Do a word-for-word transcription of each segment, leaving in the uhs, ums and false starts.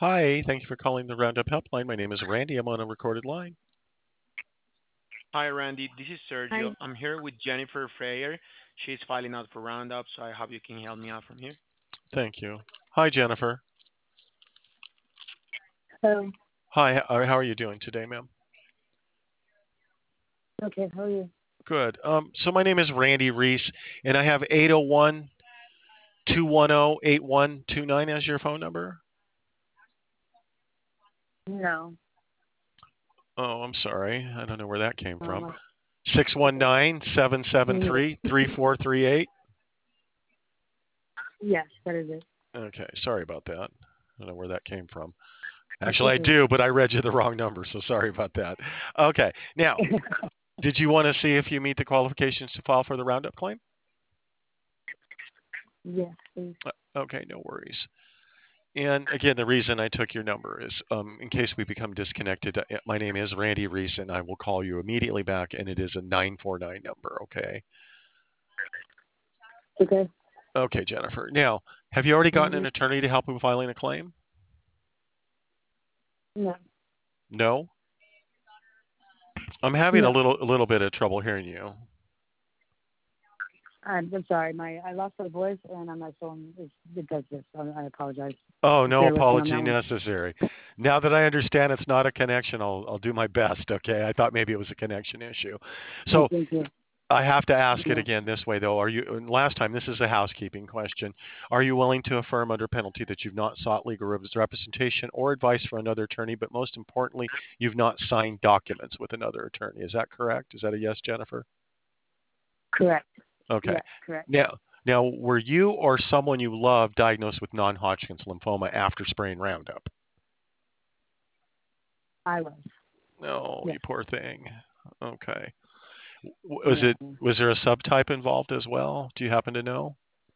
Hi, thank you for calling the Roundup Helpline. My name is Randy. I'm on a recorded line. Hi, Randy. This is Sergio. Hi. I'm here with Jennifer Freyer. She's filing out for Roundup, so I hope you can help me out from here. Thank you. Hi, Jennifer. Um, Hi, h- uh, how are you doing today, ma'am? okay, how are you? Good. Um, so my name is Randy Reese, and I have eight zero one, two one zero, eight one two nine as your phone number. No. Oh, I'm sorry. I don't know where that came from. Um, Six one okay. nine seven seven Can you three three four three eight. Yes, that is it. Okay, sorry about that. I don't know where that came from. That's Actually, I okay. do, but I read you the wrong number, so sorry about that. Okay. Now, did you want to see if you meet the qualifications to file for the Roundup claim? yes, please. Uh, Okay, no worries. And again, the reason I took your number is um, in case we become disconnected. uh, My name is Randy Reese, and I will call you immediately back, and it is a nine four nine number. Okay. Okay. Okay, Jennifer. Now, have you already gotten Mm-hmm. an attorney to help with filing a claim? No. No. I'm having a No. little a little bit of trouble hearing you. I'm, I'm sorry. My I lost my voice, and on my phone it, it does this. I, I apologize. Oh, Just no bear with me on apology that one. necessary. Now that I understand it's not a connection, I'll I'll do my best. Okay. I thought maybe it was a connection issue. Okay, So thank you. I have to ask it Yeah. again this way, though. Are you, and last time, this is a housekeeping question. Are you willing to affirm under penalty that you've not sought legal representation or advice from another attorney, but most importantly, you've not signed documents with another attorney? Is that correct? Is that a yes, Jennifer? Correct. Okay. Yes, correct. Now, now, were you or someone you love diagnosed with non-Hodgkin's lymphoma after spraying Roundup? I was. No, you Yes. poor thing. Okay. W- Was Yeah. it, was there a subtype involved as well? Do you happen to know?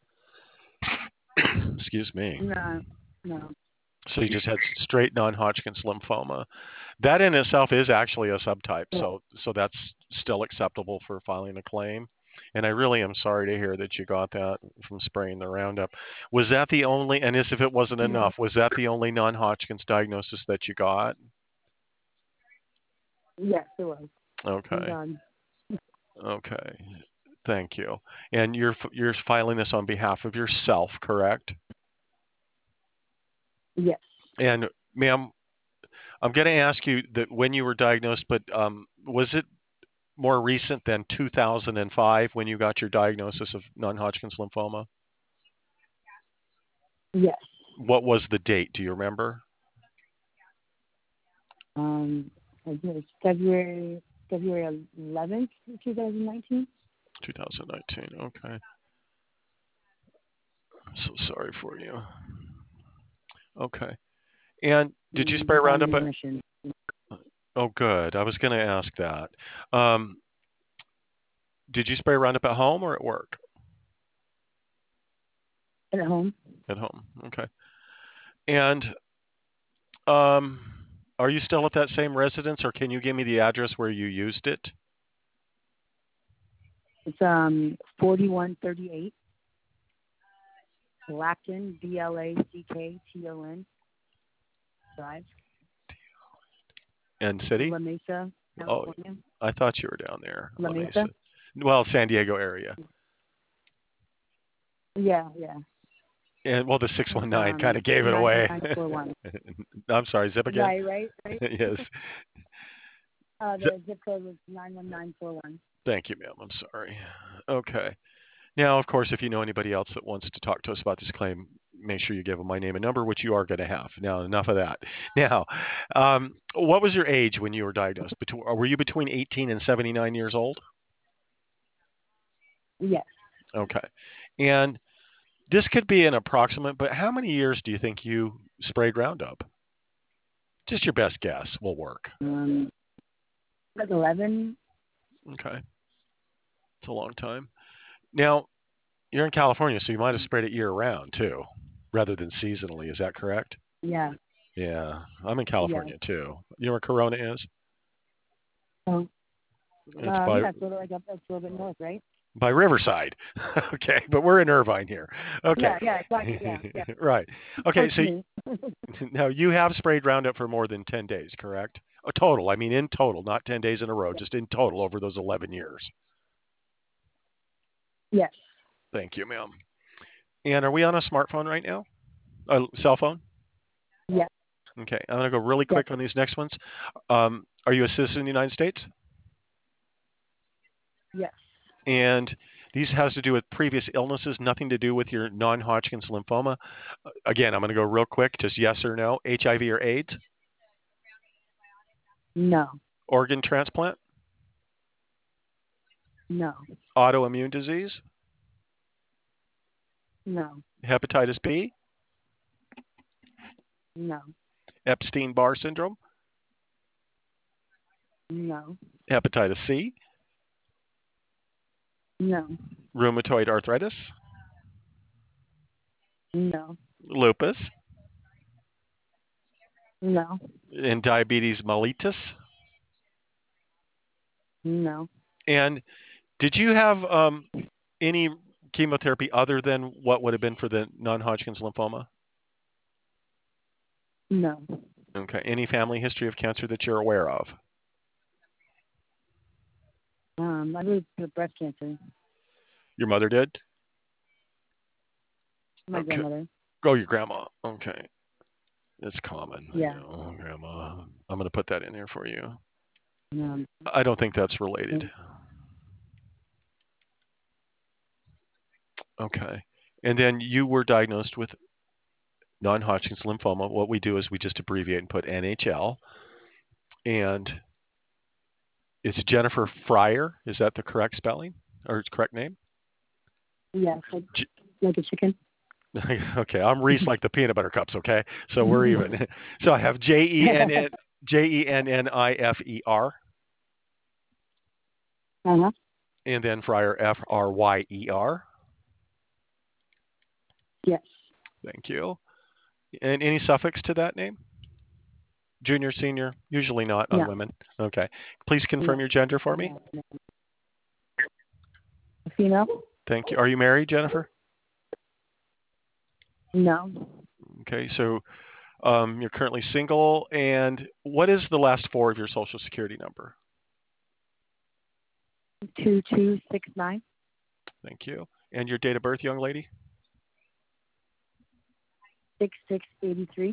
Excuse me. No. No. So you just had straight non-Hodgkin's lymphoma. That in itself is actually a subtype, Yeah. so so that's still acceptable for filing a claim. And I really am sorry to hear that you got that from spraying the Roundup. Was that the only, and as if it wasn't enough, was that the only non-Hodgkin's diagnosis that you got? Yes, it was. Thank Okay. God. Okay. Thank you. And you're f- you're filing this on behalf of yourself, correct? Yes. And ma'am, I'm going to ask you that when you were diagnosed, but um, was it more recent than two thousand five when you got your diagnosis of non-Hodgkin's lymphoma? Yes. What was the date? Do you remember? Um, I think it was February February eleventh, two thousand nineteen. twenty nineteen. Okay. I'm so sorry for you. Okay. And did you Mm, spray just on Roundup at? remission Oh, good. I was going to ask that. Um, did you spray Roundup at home or at work? at home. At home. Okay. And um, are you still at that same residence, or can you give me the address where you used it? It's um forty one thirty eight Blackton B L A C K T O N Drive, And city? La Mesa, Oh, California. I thought you were down there, La La Mesa. Mesa. Well, San Diego area. Yeah, yeah. And well, the It's six one nine kind um of gave it nine one away. nine four one. I'm sorry, zip again? Right, right, right. Yes. Uh, Zip. the zip code was nine one nine four one. Thank you, ma'am. I'm sorry. Okay. Now, of course, if you know anybody else that wants to talk to us about this claim, make sure you give them my name and number, which you are going to have. Now, enough of that. Now, um, what was your age when you were diagnosed? Between, were you between eighteen and seventy-nine years old? Yes. Okay. And this could be an approximate, but how many years do you think you sprayed Roundup? Just your best guess will work. Um, like eleven. Okay. It's a long time. Now, you're in California, so you might have sprayed it year round too, rather than seasonally. Is that correct? Yeah. Yeah. I'm in Yeah. California too. You know where Corona is? So It's um by, yeah, it's a little like up, it's a little bit north, right? By Riverside. Okay, but we're in Irvine here. Okay. Yeah, yeah, exactly. Yeah, yeah. Right. Okay, Close so to me. now you have sprayed Roundup for more than ten days, correct? A total, I mean in total, not ten days in a row, just in total over those eleven years. Yes. Thank you, ma'am. And are we on a smartphone right now? A cell phone? Yes. Okay, I'm going to go really Yes. quick on these next ones. Um, are you a citizen of the United States? Yes. And these has to do with previous illnesses, nothing to do with your non-Hodgkin's lymphoma. Uh, Again, I'm going to go real quick, just yes or no. H I V or AIDS? No. Organ transplant? No. Autoimmune disease? No. Hepatitis B? No. Epstein-Barr syndrome? No. Hepatitis C? No. Rheumatoid arthritis? No. Lupus? No. And diabetes mellitus? No. And did you have um, any chemotherapy other than what would have been for the non-Hodgkin's lymphoma? No. Okay. Any family history of cancer that you're aware of? Um, I believe the breast cancer. Your mother did? My Okay. grandmother. Oh, your grandma. Okay. It's common. I Yeah. know, grandma. I'm going to put that in there for you. Um, I don't think that's related. Okay. And then you were diagnosed with non-Hodgkin's lymphoma. What we do is we just abbreviate and put N H L. And it's Jennifer Fryer. Is that the correct spelling or correct name? yes, like, J- like a chicken. okay, I'm Reese like the peanut butter cups. Okay, so we're even. So I have J E N N J E N N I F E R, Uh-huh. and then Fryer F R Y E R. Yes. Thank you. And any suffix to that name? Junior, senior, usually not on No. women. Okay. Please confirm No. your gender for me. No. No. A female? Thank you. Are you married, Jennifer? No. Okay, so um, you're currently single. And what is the last four of your social security number? Two two six nine. Thank you. And your date of birth, young lady? Six six eighty three.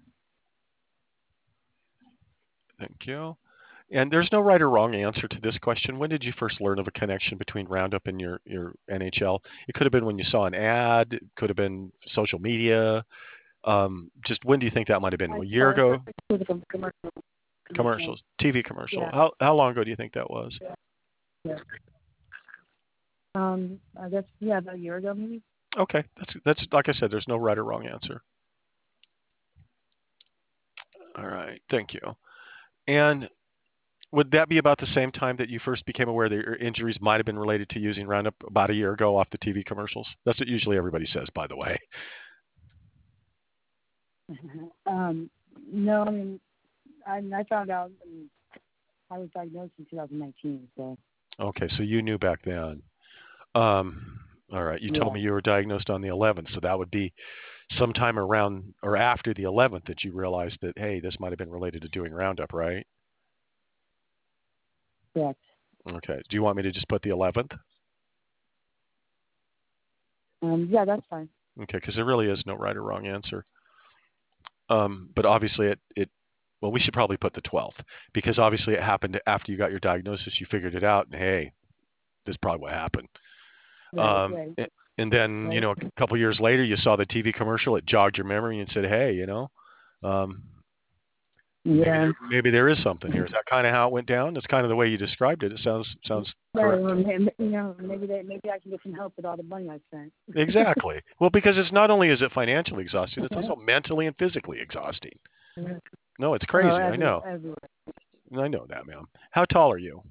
Thank you. And there's no right or wrong answer to this question. When did you first learn of a connection between Roundup and your, your N H L? It could have been when you saw an ad. It could have been social media. Um, just when do you think that might have been? A year ago? With a com- commercial. Commercials, T V commercial. Yeah. How how long ago do you think that was? Yeah. Um, I guess yeah, about a year ago maybe. Okay, that's that's like I said. There's no right or wrong answer. All right, thank you. And would that be about the same time that you first became aware that your injuries might have been related to using Roundup about a year ago off the T V commercials? That's what usually everybody says, by the way. um, no, I mean, I, I found out. I, mean, I was diagnosed in two thousand nineteen, so. Okay, so you knew back then. Um, all right, you told Yeah. me you were diagnosed on the eleventh, so that would be sometime around or after the eleventh that you realized that, hey, this might have been related to doing Roundup, right? Correct. Okay. Do you want me to just put the eleventh? Um, yeah, that's fine. Okay, because there really is no right or wrong answer. Um, but obviously, it, it, well, we should probably put the twelfth because obviously it happened after you got your diagnosis. You figured it out, and hey, this is probably what happened. Right, Um, right. a- and then, you Right. know, a couple years later, you saw the T V commercial. It jogged your memory and said, hey, you know, um, maybe, Yeah. there, maybe there is something here. Is that kind of how it went down? That's kind of the way you described it. It sounds sounds Yeah, correct. well, may- you know, maybe they, maybe I can get some help with all the money I spent. Exactly. Well, because it's not only is it financially exhausting, it's also mentally and physically exhausting. No, it's Oh, crazy. I every, know. everywhere. I know that, ma'am. How tall are you?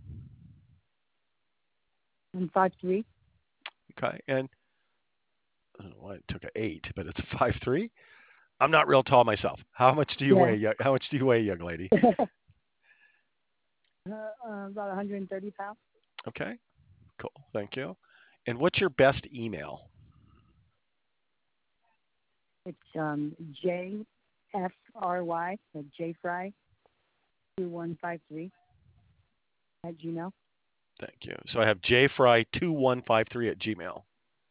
I'm five three. Okay. And I don't know why it took an eight, but it's a five three. I'm not real tall myself. How much do you Yeah. weigh? yo- How much do you weigh, young lady? uh, uh, about one hundred thirty pounds. Okay. Cool. Thank you. And what's your best email? It's um, J F R Y, so J Fry two one five three at Gmail. Thank you. So I have jfry two one five three at Gmail.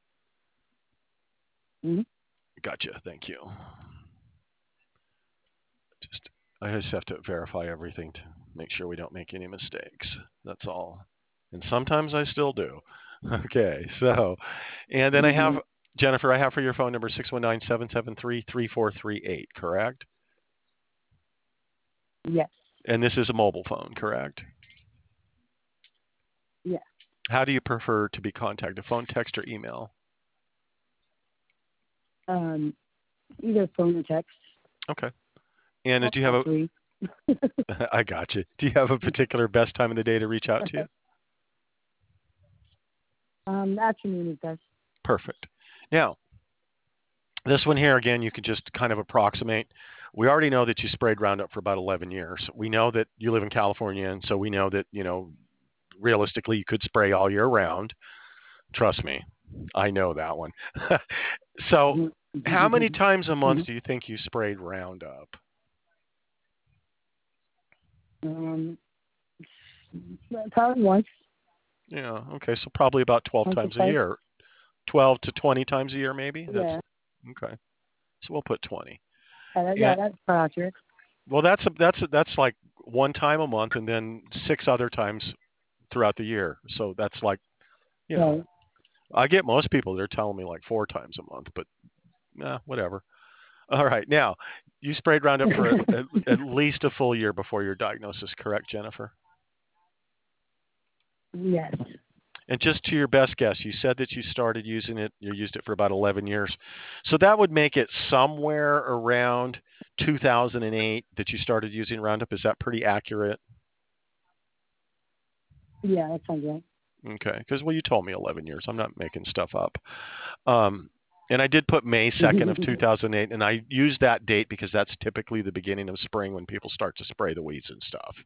Mm-hmm. Gotcha. Thank you. Just I just have to verify everything to make sure we don't make any mistakes. That's all. And sometimes I still do. Okay. So, and then I Mm-hmm. have Jennifer, I have for your phone number six one nine, seven seven three, three four three eight, correct? Yes. And this is a mobile phone, correct? Yes. How do you prefer to be contacted? Phone, text, or email? Um, either phone or text. Okay. And uh, do you have All a? three. I got you. Do you have a particular best time of the day to reach out to you? Um, afternoon is best. Perfect. Now, this one here, again, you can just kind of approximate. We already know that you sprayed Roundup for about eleven years. We know that you live in California, and so we know that, you know, realistically, you could spray all year round. Trust me, I know that one. So, Mm-hmm. how many times a month Mm-hmm. do you think you sprayed Roundup? Um, probably once. Yeah, okay, so probably about twelve Once or times a twice. year. twelve to twenty times a year, maybe? That's Yeah. okay. So we'll put twenty. Uh, that- yeah, And that's probably accurate. well, that's a, that's a, that's like one time a month, and then six other times throughout the year. So that's like, you know, Right. I get most people, they're telling me like four times a month, but nah, whatever. All right. Now, you sprayed Roundup for at, at least a full year before your diagnosis, correct, Jennifer? Yes. And just to your best guess, you said that you started using it, you used it for about eleven years. So that would make it somewhere around two thousand eight that you started using Roundup. Is that pretty accurate? Yeah, that sounds right. Okay. Because, well, you told me eleven years. I'm not making stuff up. Um, and I did put May second of two thousand eight, and I use that date because that's typically the beginning of spring when people start to spray the weeds and stuff.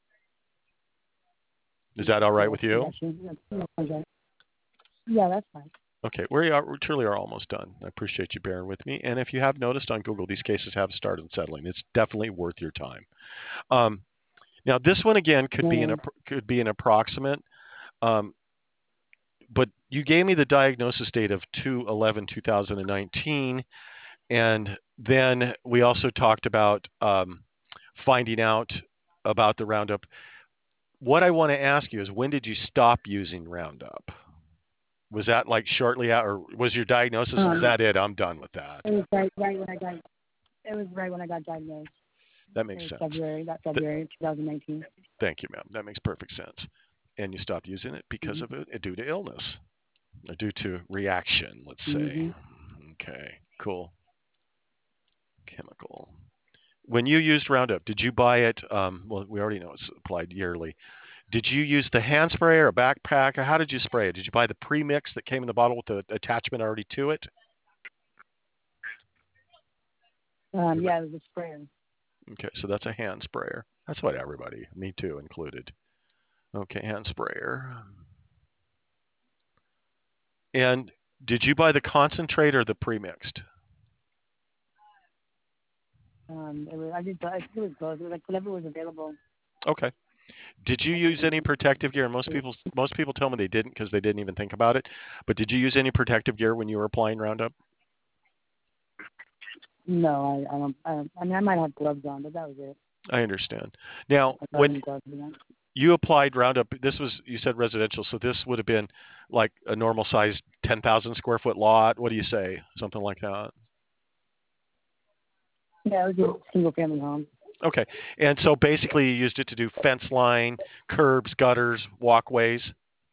Is that all right with you? Gotcha. That sounds right. Yeah, that's fine. Okay, we are we truly are almost done. I appreciate you bearing with me. And if you have noticed on Google, these cases have started settling. It's definitely worth your time. Um, now, this one again could be an Yeah. could be an approximate, um, but you gave me the diagnosis date of two eleven two thousand nineteen, and then we also talked about um, finding out about the Roundup. What I want to ask you is, when did you stop using Roundup? Was that like shortly out, or was your diagnosis? Um, Is that it? I'm done with that. It was right, right when I got. It was right when I got diagnosed. That It makes was sense. February. That Th- February twenty nineteen. Thank you, ma'am. That makes perfect sense. And you stopped using it because Mm-hmm. of it, due to illness, or due to reaction, let's say. Mm-hmm. Okay, cool. Chemical. When you used Roundup, did you buy it? Um, well, we already know it's applied yearly. Did you use the hand spray or a backpack, or how did you spray it? Did you buy the pre-mix that came in the bottle with the attachment already to it? Um, yeah, it was a sprayer. Okay, so that's a hand sprayer. That's what everybody, me too included. Okay, hand sprayer. And did you buy the concentrate or the pre-mixed? Um, it was. I did. I think it was both. It was like whatever was available. Okay. Did you use any protective gear? Most people, most people tell me they didn't because they didn't even think about it. But did you use any protective gear when you were applying Roundup? No, I, I don't. I, don't- I mean, I might have gloves on, but that was it. I understand. Now, I when gloves on. you applied Roundup, this was, you said residential, so this would have been like a normal sized ten thousand square foot lot. What do you say? Something like that? Yeah, it was a single family home. Okay. And so basically you used it to do fence line, curbs, gutters, walkways.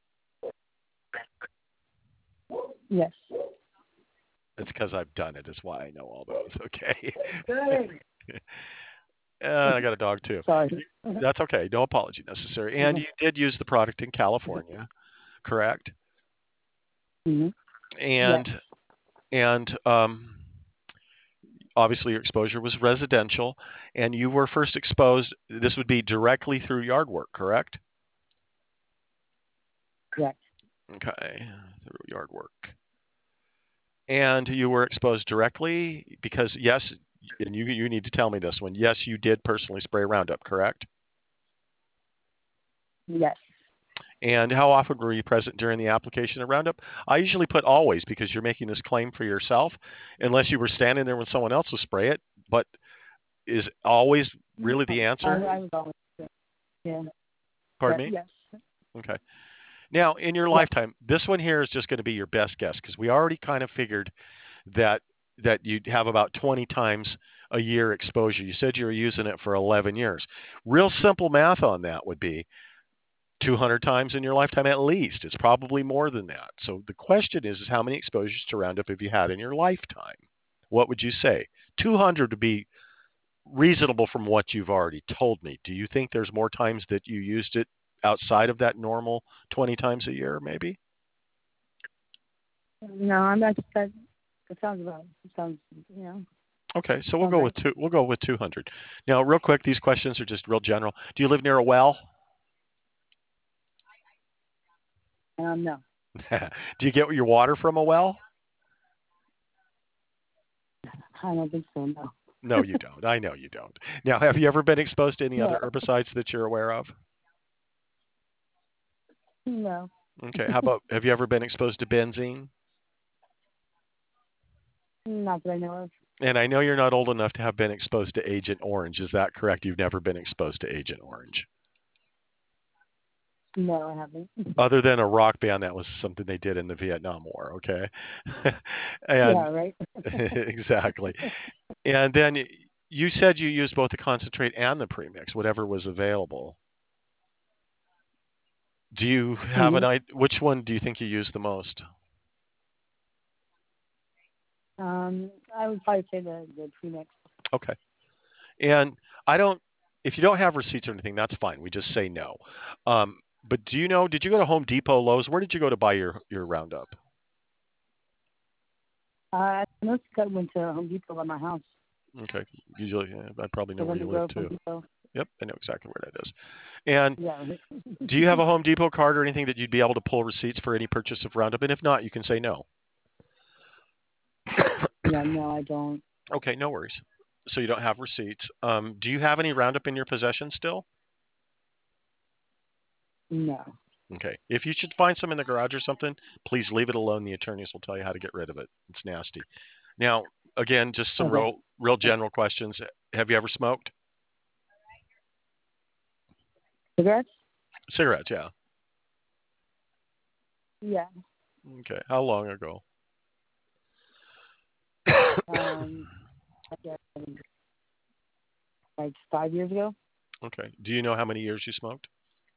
Yes. It's because I've done it. Is why I know all those. Okay. Good. Uh, I got a dog too. Sorry. That's okay. No apology necessary. And you did use the product in California, correct? Mm-hmm. And Yes. and um, obviously your exposure was residential, and you were first exposed. This would be directly through yard work, correct? Correct. Okay, through yard work. And you were exposed directly because yes, and you you need to tell me this one. Yes, you did personally spray Roundup, correct? Yes. And how often were you present during the application of Roundup? I usually put always because you're making this claim for yourself, unless you were standing there when someone else was spray it. But is always really the I, answer? I was always there. Yeah. Pardon But me? yes. Okay. Now, in your Yes. lifetime, this one here is just going to be your best guess because we already kind of figured that that you'd have about twenty times a year exposure. You said you were using it for eleven years. Real simple math on that would be two hundred times in your lifetime at least. It's probably more than that. So the question is, is how many exposures to Roundup have you had in your lifetime? What would you say? two hundred would be reasonable from what you've already told me. Do you think there's more times that you used it outside of that normal twenty times a year, maybe? No, I'm not. That, that sounds about. Sounds. You know. Okay, so we'll Sounds go right. with two. We'll go with two hundred. Now, real quick, these questions are just real general. Do you live near a well? Um. No. Do you get your water from a well? I don't think so. No. No, you don't. I know you don't. Now, have you ever been exposed to any other No. herbicides that you're aware of? No. Okay, how about have you ever been exposed to benzene? Not that I know of. And I know you're not old enough to have been exposed to Agent Orange. Is that correct? You've never been exposed to Agent Orange. No, I haven't. Other than a rock band, that was something they did in the Vietnam War, okay? And Yeah. Right. exactly. And then you said you used both the concentrate and the premix, whatever was available. Do you have an Mhm. idea? Which one do you think you use the most? Um. I would probably say the the premix. Okay. And I don't, if you don't have receipts or anything, that's fine. We just say no. Um, but do you know, did you go to Home Depot, Lowe's? Where did you go to buy your, your Roundup? Uh, I most got went to Home Depot by my house. Okay. Usually, yeah, I probably know The where you live Grove Home too. Depot. Yep, I know exactly where that is. And Yeah. do you have a Home Depot card or anything that you'd be able to pull receipts for any purchase of Roundup? And if not, you can say no. Yeah. No, I don't. Okay, no worries. So you don't have receipts. Um, do you have any Roundup in your possession still? No. Okay. If you should find some in the garage or something, please leave it alone. The attorneys will tell you how to get rid of it. It's nasty. Now, again, just some Okay. real, real general questions. Have you ever smoked? Cigarettes? Cigarettes, yeah. Yeah. Okay. How long ago? Um. I guess like five years ago. Okay. Do you know how many years you smoked?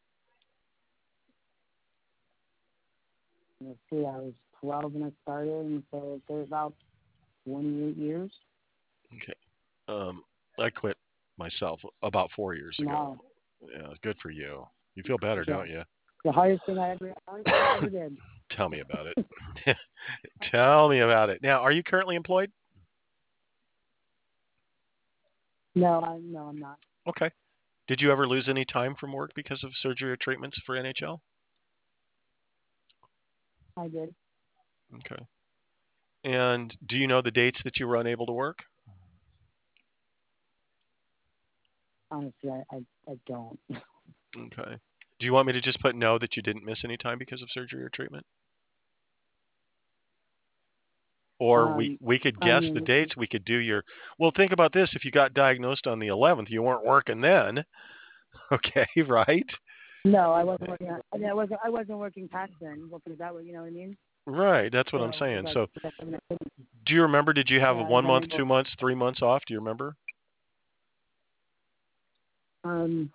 Let's see. I was twelve when I started, and so there's about twenty-eight years. Okay. Um, I quit myself about four years ago. No. Yeah, good for you. You feel better, Yeah. don't you? The hardest thing I ever, hardest thing I ever did. Tell me about it. Tell me about it. Now, are you currently employed? No, I no, I'm not. Okay. Did you ever lose any time from work because of surgery or treatments for N H L? I did. Okay. And do you know the dates that you were unable to work? Honestly, I, I, I don't. Okay. Do you want me to just put no that you didn't miss any time because of surgery or treatment? Or we, Um, we could I guess the mean, dates. We could do your, well, think about this. If you got diagnosed on the eleventh, you weren't working then. Okay, right? no, I wasn't working. On, I, mean, I wasn't. I wasn't working past then. We'll put it that way. You know what I mean? Right. That's what I'm So, saying. because So I, I couldn't. do you remember, did you have Yeah, a I was one month, unable. two months, three months off? Do you remember? Um,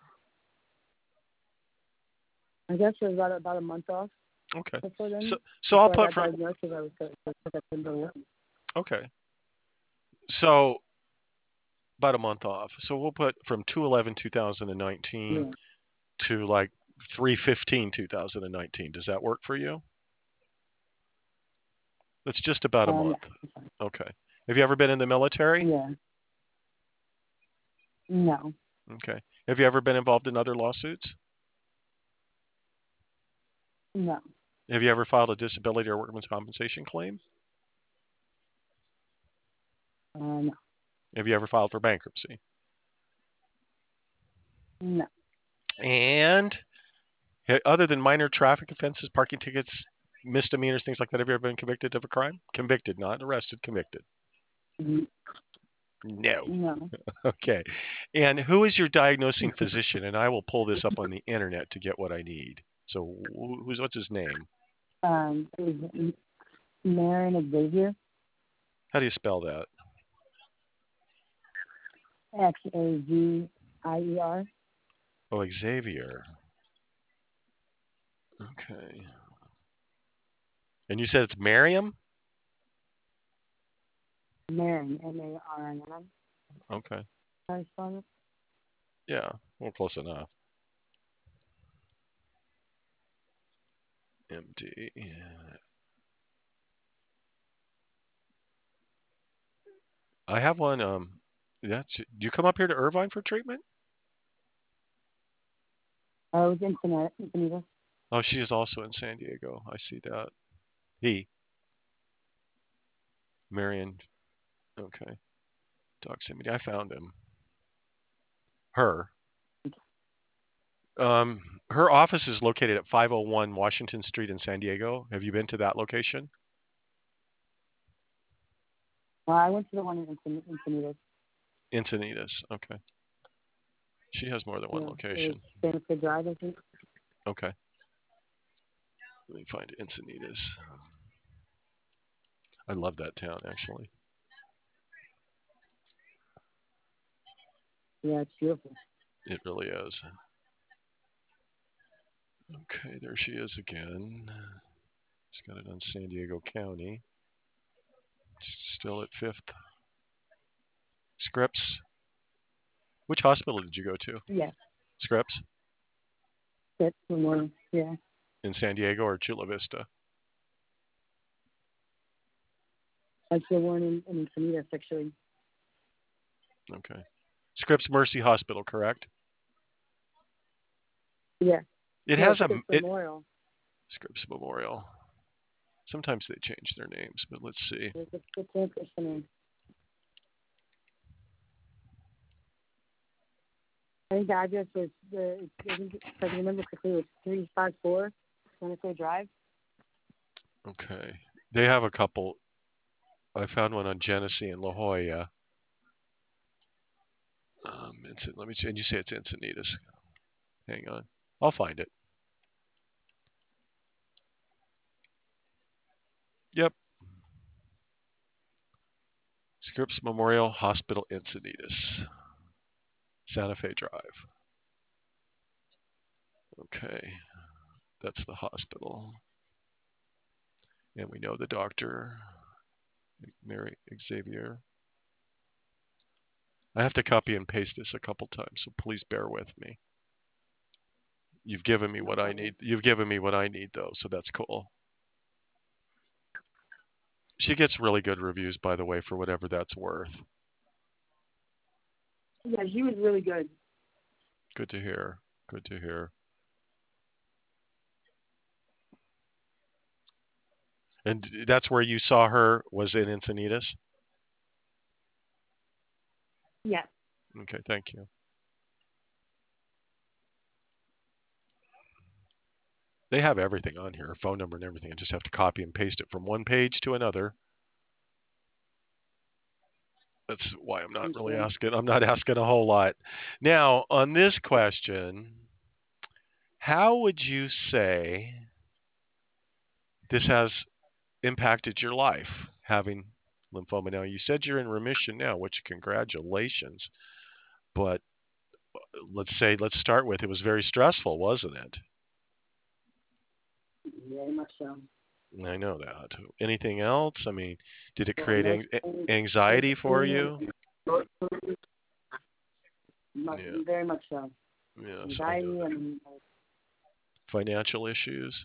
I guess it was about about a month off Okay. before So, then. so I'll Before I put got from, diagnosed, because I was because I couldn't go to work. okay. So about a month off. So we'll put from two eleven two thousand nineteen Yeah. to like three fifteen two thousand nineteen. Does that work for you? That's just about a Um. month. Okay. Have you ever been in the military? Yeah. No. Okay. Have you ever been involved in other lawsuits? No. Have you ever filed a disability or workman's compensation claim? Uh, no. Have you ever filed for bankruptcy? No. And other than minor traffic offenses, parking tickets, misdemeanors, things like that, have you ever been convicted of a crime? Convicted, not arrested, convicted. Mm, No. No. Okay. And who is your diagnosing physician? And I will pull this up on the internet to get what I need. So who's what's his name? Um, it was Marin Xavier, How do you spell that? X A V I E R. Oh, Xavier. Okay. And you said it's Miriam? Marin, M A R I N. Okay. How do you spell it? Yeah. Well, close enough. M D. I have one. Um, that's. Do you come up here to Irvine for treatment? Oh, it was Infinite, Infinita. Oh, she is also in San Diego. I see that. He. Marion. Okay. Doximity. I found him. Her. Um, her office is located at five oh one Washington Street in San Diego. Have you been to that location? Well, I went to the one in Infin- Infinitas. Encinitas. Okay. She has more than one Yeah, location. Benefit Drive, I think. Okay. Let me find Encinitas. I love that town, actually. Yeah, it's beautiful. It really is. Okay, there she is again. She's got it on San Diego County. Still at Fifth. Scripps. Which hospital did you go to? Yeah, Scripps? that's the one. Yeah, In San Diego or Chula Vista? that's the one in, in Infinitas, actually. Okay. Scripps Mercy Hospital, correct? Yeah. It No, has a Scripps it, Memorial. Scripps Memorial. Sometimes they change their names, but let's see. It's, it's, it's interesting. I think the address was the. I think if I can remember quickly, it was three five four Benefit Drive. Okay. They have a couple. I found one on Genesee and La Jolla. Um, it's, let me see. And you say it's Encinitas. Hang on. I'll find it. Yep. Scripps Memorial Hospital, Encinitas. Santa Fe Drive. Okay. That's the hospital. And we know the doctor, Mary Xavier. I have to copy and paste this a couple times, so please bear with me. You've given me what I need. You've given me what I need, though, so that's cool. She gets really good reviews, by the way, for whatever that's worth. Yeah, he was really good. Good to hear. Good to hear. And that's where you saw her, was in Encinitas? Yeah. Okay, thank you. They have everything on here, phone number and everything. I just have to copy and paste it from one page to another. That's why I'm not really asking. I'm not asking a whole lot. Now, on this question, how would you say this has impacted your life, having lymphoma? Now, you said you're in remission now, which congratulations. But let's say, let's start with, it was very stressful, wasn't it? Very much so. I know that. Anything else? I mean, did it Yeah, create no an- anxiety for you? Much, Yeah. Very much so. Yes, I Anxiety know that. and. Financial issues?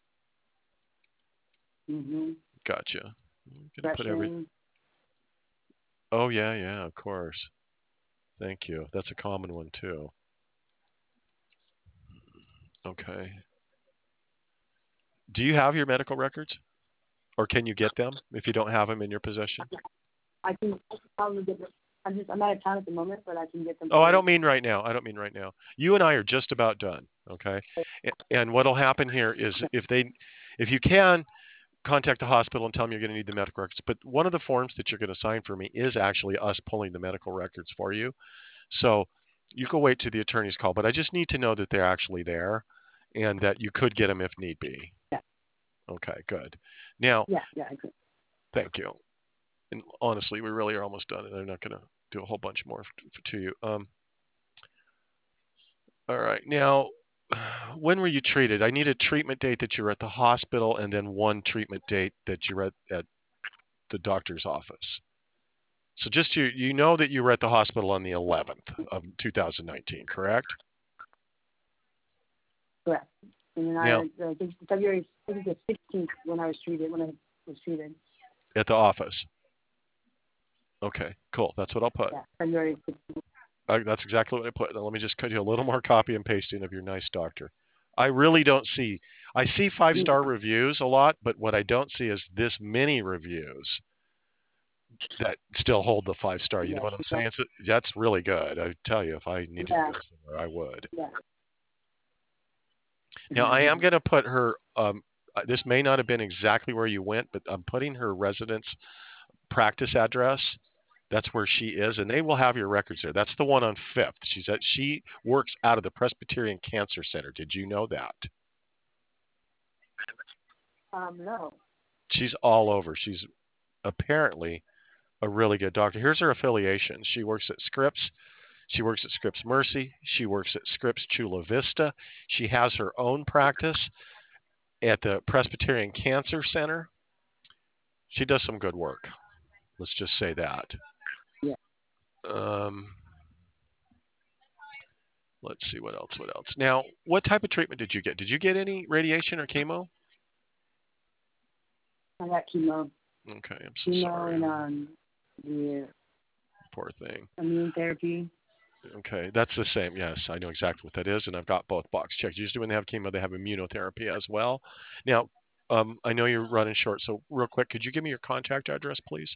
Mm-hmm. Gotcha. Gonna put every. Depression. Oh yeah, yeah, of course. Thank you. That's a common one too. Okay. Do you have your medical records? Or can you get them if you don't have them in your possession? I can probably get them. I'm just I'm out of town at the moment, but I can get them. Oh, I don't mean right now. I don't mean right now. You and I are just about done, okay? And what'll happen here is if they, if you can, contact the hospital and tell them you're going to need the medical records. But one of the forms that you're going to sign for me is actually us pulling the medical records for you. So you can wait to the attorney's call, but I just need to know that they're actually there and that you could get them if need be. Yeah. Okay, good. Now, yeah, yeah, I could. Thank you. And honestly, we really are almost done, and I'm not going to do a whole bunch more to you. Um, all right. Now, when were you treated? I need a treatment date that you were at the hospital and then one treatment date that you were at, at the doctor's office. So just you, you know that you were at the hospital on the eleventh of two thousand nineteen, correct? Correct. And then Now, I, I think February, I think the sixteenth when I was treated, when I was treated. At the office. Okay, cool. That's what I'll put. Yeah, February sixteenth. Uh, that's exactly what I put. Now let me just cut you a little more copy and pasting of your nice doctor. I really don't see, I see five-star reviews a lot, but what I don't see is this many reviews that still hold the five-star. You Yeah, know what I'm saying? So that's really good. I tell you, if I needed yeah. to go somewhere, I would. Yeah. Now, I am going to put her, um, this may not have been exactly where you went, but I'm putting her residence practice address. That's where she is, and they will have your records there. That's the one on Fifth. She's at, she works out of the Presbyterian Cancer Center. Did you know that? Um, no. She's all over. She's apparently a really good doctor. Here's her affiliation. She works at Scripps. She works at Scripps Mercy. She works at Scripps Chula Vista. She has her own practice at the Presbyterian Cancer Center. She does some good work. Let's just say that. Yeah. Um, let's see what else. What else? Now, what type of treatment did you get? Did you get any radiation or chemo? I got chemo. Okay, I'm so chemo sorry. and um, the Poor thing. immune therapy. Okay, that's the same. Yes, I know exactly what that is, and I've got both box checked. Usually when they have chemo, they have immunotherapy as well. Now, um, I know you're running short, so real quick, could you give me your contact address, please?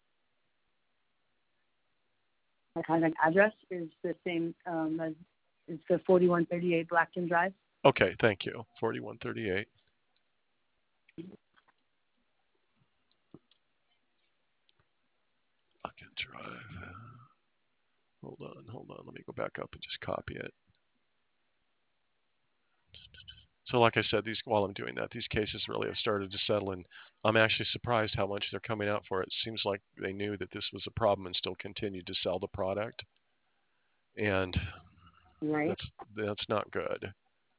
My contact address is the same um, as it's the forty-one thirty-eight Blackton Drive. Okay, thank you. forty-one thirty-eight. Blackton Drive. Hold on, hold on. Let me go back up and just copy it. So like I said, these while I'm doing that, these cases really have started to settle, and I'm actually surprised how much they're coming out for. It seems like they knew that this was a problem and still continued to sell the product. And right. that's that's not good.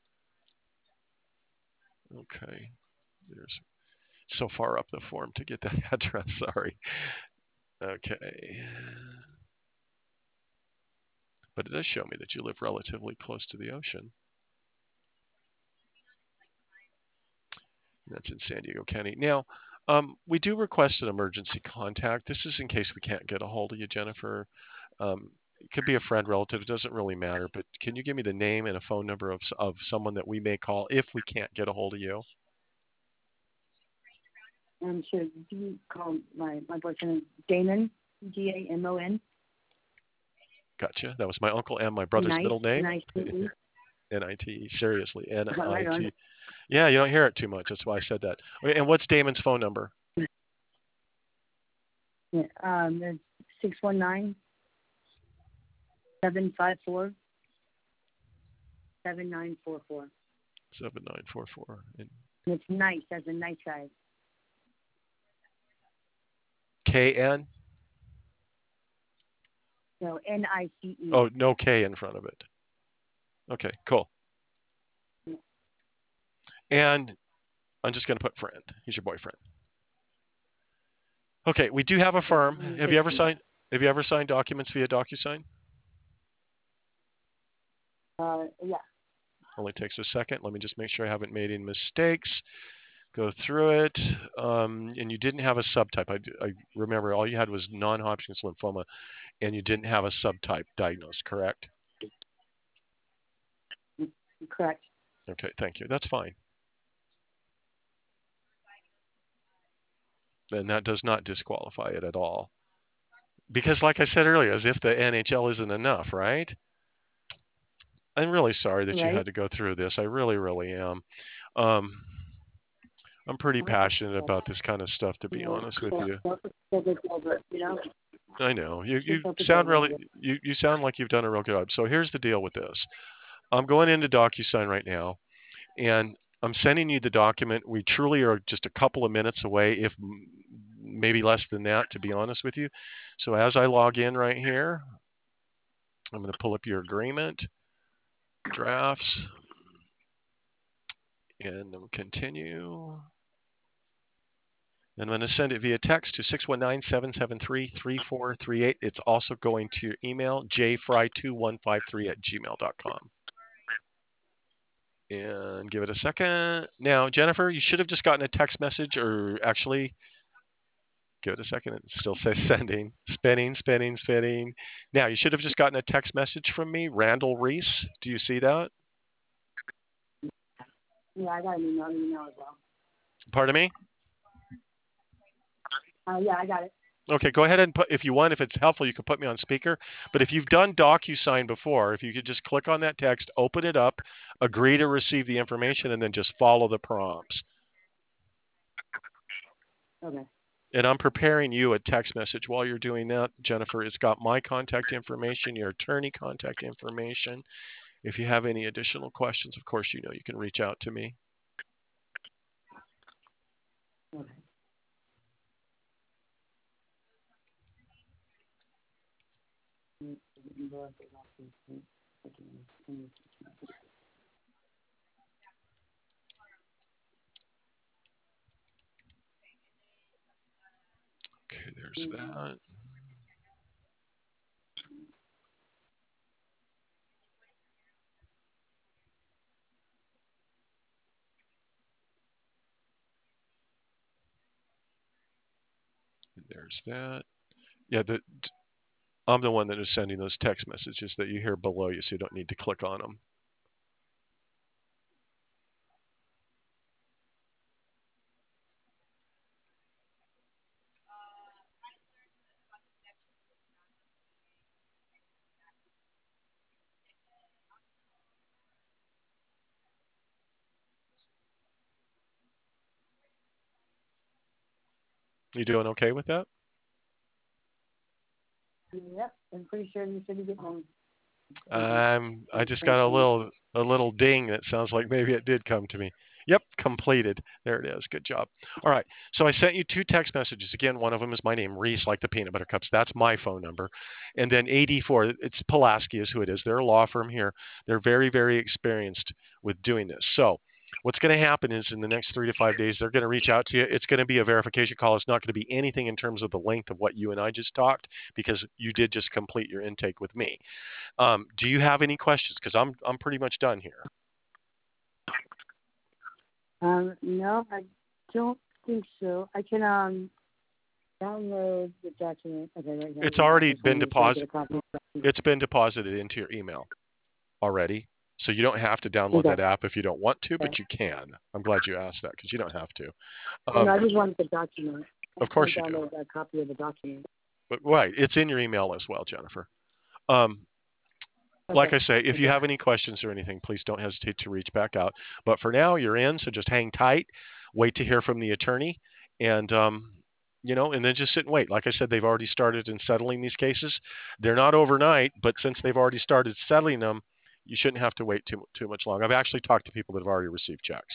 Okay. There's so far up the form to get that address, sorry. Okay. But it does show me that you live relatively close to the ocean. That's in San Diego County. Now, um, we do request an emergency contact. This is in case we can't get a hold of you, Jennifer. Um, it could be a friend, relative. It doesn't really matter. But can you give me the name and a phone number of, of someone that we may call if we can't get a hold of you? Um, sure. You call my, my boyfriend Damon, D A M O N. Gotcha. That was my Uncle M, my brother's Nice, middle name. N I T E. N I T E, seriously, N I T E. Right. Yeah, you don't hear it too much. That's why I said that. Okay, and what's Damon's phone number? Yeah, um, it's six one nine, seven five four, seven nine four four. seven nine four four. And it's nice, as a nice guy. K N? No, N I C E. Oh, no K in front of it. Okay, cool. Yeah. And I'm just going to put friend. He's your boyfriend. Okay, we do have a firm. Have you ever signed? Have you ever signed documents via DocuSign? Uh, yeah. Only takes a second. Let me just make sure I haven't made any mistakes. Go through it. Um, and you didn't have a subtype. I, I remember all you had was non-Hodgkin's lymphoma, and you didn't have a subtype diagnosed, correct? Correct. Okay, thank you. That's fine. And that does not disqualify it at all. Because like I said earlier, as if the N H L isn't enough, right? I'm really sorry that right? you had to go through this. I really, really am. Um, I'm pretty passionate about this kind of stuff, to be honest with you. You know? I know. You you sound really you, you sound like you've done a real good job. So here's the deal with this. I'm going into DocuSign right now, and I'm sending you the document. We truly are just a couple of minutes away, if maybe less than that, to be honest with you. So as I log in right here, I'm going to pull up your agreement, drafts, and then continue. And I'm going to send it via text to six one nine, seven seven three, three four three eight. It's also going to your email, j fry two one five three at gmail dot com. And give it a second. Now, Jennifer, you should have just gotten a text message, or actually, give it a second. It still says sending, spinning, spinning, spinning. Now, you should have just gotten a text message from me, Randall Reese. Do you see that? Yeah, I got an email, email as well. Pardon me? Uh, yeah, I got it. Okay, go ahead and put, if you want, if it's helpful, you can put me on speaker. But if you've done DocuSign before, if you could just click on that text, open it up, agree to receive the information, and then just follow the prompts. Okay. And I'm preparing you a text message while you're doing that, Jennifer. It's got my contact information, your attorney contact information. If you have any additional questions, of course, you know you can reach out to me. Okay. Okay, there's that. There's that. Yeah, the, I'm the one that is sending those text messages that you hear below you, so you don't need to click on them. You doing okay with that? Yep, I'm pretty sure you should be getting one. Um, I just got a little a little ding that sounds like maybe it did come to me. Yep, completed. There it is. Good job. All right. So I sent you two text messages. Again, one of them is my name, Reese, like the peanut butter cups. That's my phone number. And then A D four, it's Pulaski is who it is. They're a law firm here. They're very, very experienced with doing this. So what's going to happen is in the next three to five days, they're going to reach out to you. It's going to be a verification call. It's not going to be anything in terms of the length of what you and I just talked, because you did just complete your intake with me. Um, do you have any questions? Because I'm I'm pretty much done here. Um, no, I don't think so. I can um download the document. Okay, right here. It's already been deposited. It's been deposited into your email already. So you don't have to download okay. that app if you don't want to, but you can. I'm glad you asked that, because you don't have to. Um, no, I Um, just wanted the document. of course you do. Download a copy of the document. But right, it's in your email as well, Jennifer. Um, Okay. Like I say, if okay. you have any questions or anything, please don't hesitate to reach back out. But for now, you're in, so just hang tight. Wait to hear from the attorney, and um, you know, and then just sit and wait. Like I said, they've already started in settling these cases. They're not overnight, but since they've already started settling them, you shouldn't have to wait too too much long. I've actually talked to people that have already received checks.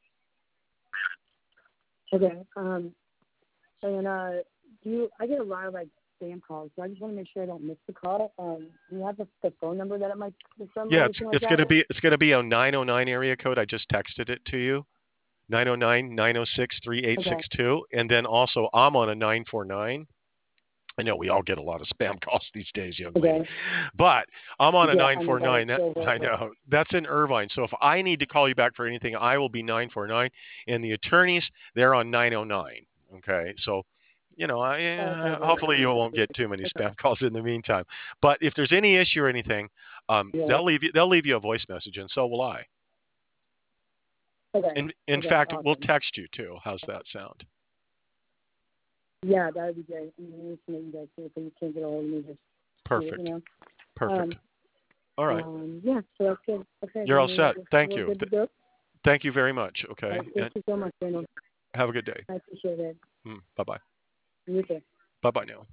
Okay. Um, and uh, do you? I get a lot of like spam calls, so I just want to make sure I don't miss the call. Um, do you have the, the phone number that it might be from? Yeah, it's like it's gonna be it's gonna be a nine oh nine area code. I just texted it to you. nine oh nine, nine oh six, three eight six two. Okay. And then also I'm on a nine four nine. I know we all get a lot of spam calls these days, young lady. Okay. But I'm on a yeah, nine four nine. That, I know. That's in Irvine. So if I need to call you back for anything, I will be nine four nine. And the attorneys, they're on nine oh nine. Okay. So, you know, I, uh, hopefully you won't get too many spam calls in the meantime. But if there's any issue or anything, um, yeah. they'll leave you, they'll leave you a voice message, and so will I. Okay. In, in okay, fact, awesome. We'll text you too. How's that sound? Yeah, that would be great. I mean, we need to meet you guys too, so you can't get a hold of me. Just Perfect. You know. Perfect. Um, All right. Um, yeah, so that's good. Okay, You're all then set. we're, Thank we're you. good to Th- go. thank you very much. Okay. Uh, thank And you so much, Daniel. have a good day. I appreciate it. Mm, bye bye. You too. Bye bye now.